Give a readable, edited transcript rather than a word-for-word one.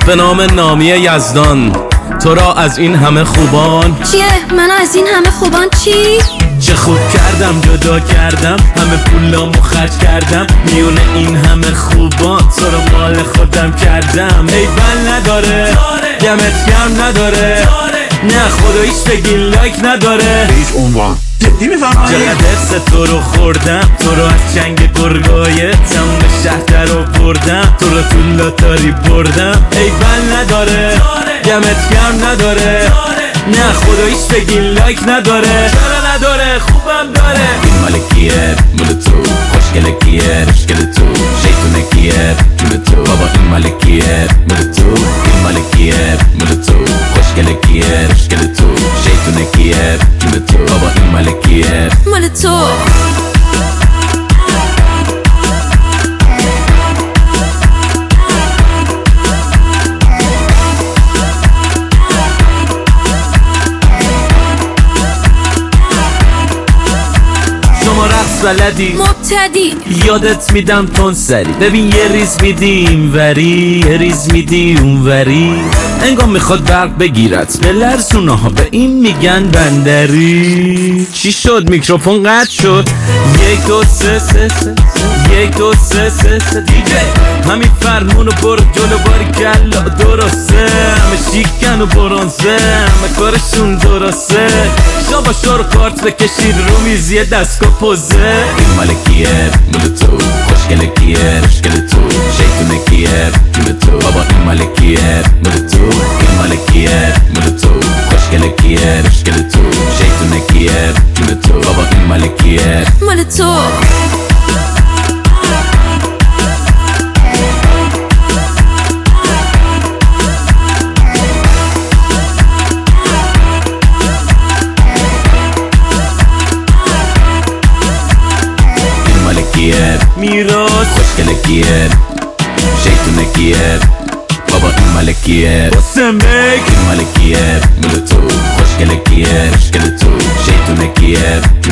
به نام نامی یزدان تو را از این همه خوبان. چیه؟ من از این همه خوبان چی؟ چه خوب کردم جدا کردم، همه پولامو خرج کردم، میونه این همه خوبان تو رو مال خودم کردم. ایول نداره دمت گرم نداره، نه خداییش بگی لایک نداره. هیچ عنوان جدی میفهمم چقدر حس تو رو خوردم، تو رو از چنگ گرگایتم به شهر در آوردم، تو رو تو لاتاری بردم. ایول نداره دمت گرم نداره، نه خداییش بگی لایک نداره. چرا نداره؟ خوبم داره. این مال کیه؟ مال تو. خوشگله کیه؟ خوشگله تو. شیطونه کیه؟ جون تو. بابا این مال کیه؟ مال تو. این مال کیه؟ مال تو. خوشگله کیه؟ خوشگله تو. شیطونه کیه؟ جون تو. بابا این مال کیه؟ مال تو. شما رقص بلدی مبتدی یادت میدم تون سری، ببین یه ریز میدی این وری، یه ریز میدی اون وری، انگار میخواد برق بگیرت به لرزونه ها، به این میگن بندری. چی شد؟ میکروفون قطع شد. 1 2 3 3 3 1 2 3 3 3 دیگه همین فرمونو برو جلو باری کلا درسته، همه شیکن و برانزه، همه کارشون درسته. شما شروع کارت بکشید رو میز یه دستگاه پوزه. این مال کیه؟ مال تو. خوشگله کیه؟ خوشگله تو. شیطونه کیه؟ جون تو. بابا این مال کیه؟ مال تو. این مال کیه؟ مال تو. خوشگله کیه؟ خوشگله تو. شیطونه کیه؟ جون تو. بابا این مال کیه؟ مال تو. میراث. خوشگله کیه؟ شیطونه کیه؟ بابا این مال کیه؟ بسمک. این مال کیه؟ مال تو. خوشگله کیه؟ خوشگله تو. شیطونه کیه؟